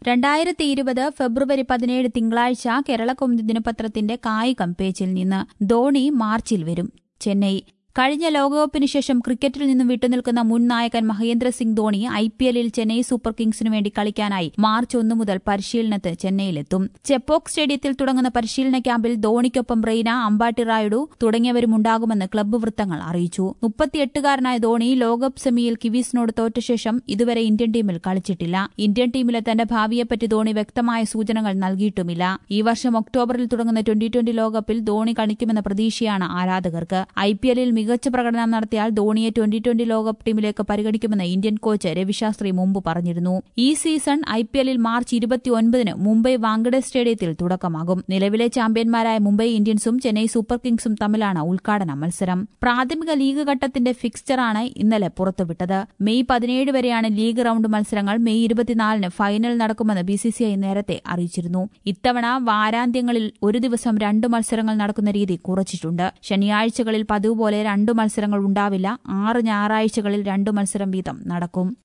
2020 ഫെബ്രുവരി 17 തിങ്കളാഴ്ച കേരളകൗമുദി ദിനപത്രത്തിന്റെ കായികം പേജിൽ നിന്ന് ധോണി മാർച്ചിൽ വരും. ചെന്നൈ. കഴിഞ്ഞ ലോകകപ്പിനു ശേഷം ക്രിക്കറ്റിൽ നിന്നും വിട്ടുനിൽക്കുന്ന മുൻ നായകൻ മഹേന്ദ്ര സിംഗ് ധോണി IPLൽ ചെന്നൈ സൂപ്പർ കിങ്സിനു വേണ്ടി കളിക്കാനായി മാർച്ച് 1 മുതൽ പരിശീലനത്തിന് ചെന്നൈയിലെത്തും. ചെപ്പോക്ക് സ്റ്റേഡിയത്തിൽ തുടങ്ങുന്ന പരിശീലന ക്യാമ്പിൽ ധോണിക്കൊപ്പം റെയ്ന, അമ്പാട്ടി റായുഡു തുടങ്ങിയവരുമുണ്ടാകുമെന്ന് ക്ലബ്ബ് വൃത്തങ്ങൾ അറിയിച്ചു. 38-കാരനായ ധോണി ലോകകപ്പ് സെമിയിൽ കിവീസിനോട് തോറ്റ ശേഷം ഇതുവരെ ഇന്ത്യൻ ടീമിൽ കളിച്ചിട്ടില്ല. ഇന്ത്യൻ ടീമിലെ തന്റെ ഭാവിയെപ്പറ്റി ധോണി വ്യക്തമായ സൂചനകൾ നൽകിയിട്ടുമില്ല. ഈ വർഷം ഒക്ടോബറിൽ തുടങ്ങുന്ന T20 ലോകകപ്പിൽ ധോണി കളിക്കുമെന്ന പ്രതീക്ഷയാണ് ആരാധകർക്ക്. IPLൽ മികച്ച പ്രകടനം നടത്തിയാൽ ധോണിയെ T20 ലോകകപ്പ് ടീമിലേക്ക് പരിഗണിക്കുമെന്ന് ഇന്ത്യൻ കോച്ച് രവിശാസ്ത്രി മുമ്പ് പറഞ്ഞിരുന്നു. ഈ സീസൺ IPLൽ മാർച്ച് 29-ന് മുംബൈ വാങ്കഡെ സ്റ്റേഡിയത്തിൽ തുടക്കമാകും. നിലവിലെ ചാമ്പ്യന്മാരായ മുംബൈ ഇന്ത്യൻസും ചെന്നൈ സൂപ്പർ കിങ്സും തമ്മിലാണ് ഉദ്ഘാടന മത്സരം. പ്രാഥമിക ലീഗ് ഘട്ടത്തിന്റെ ഫിക്സ്ചറാണ് ഇന്നലെ പുറത്തുവിട്ടത്. മെയ് 17 വരെയാണ് ലീഗ് റൌണ്ട് മത്സരങ്ങൾ. മെയ് 24-ന് ഫൈനൽ നടക്കുമെന്ന് BCCI നേരത്തെ അറിയിച്ചിരുന്നു. ഇത്തവണ വാരാന്ത്യങ്ങളിൽ ഒരു ദിവസം 2 മത്സരങ്ങൾ നടക്കുന്ന രീതി കുറച്ചിട്ടുണ്ട്. ശനിയാഴ്ചകളിൽ പതിവ് പോലെ 2 മത്സരങ്ങൾ ഉണ്ടാവില്ല. 6 ഞായറാഴ്ചകളിൽ 2 മത്സരം വീതം നടക്കും.